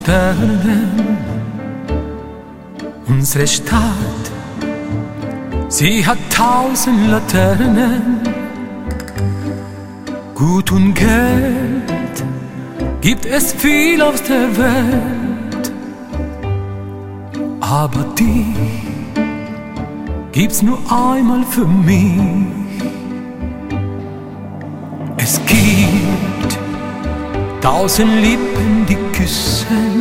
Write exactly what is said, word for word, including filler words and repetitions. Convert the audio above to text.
Laternen, unsere Stadt, sie hat tausend Laternen. Gut und Geld gibt es viel auf der Welt, aber die gibt's nur einmal für mich. Es gibt tausend Lippen, die küssen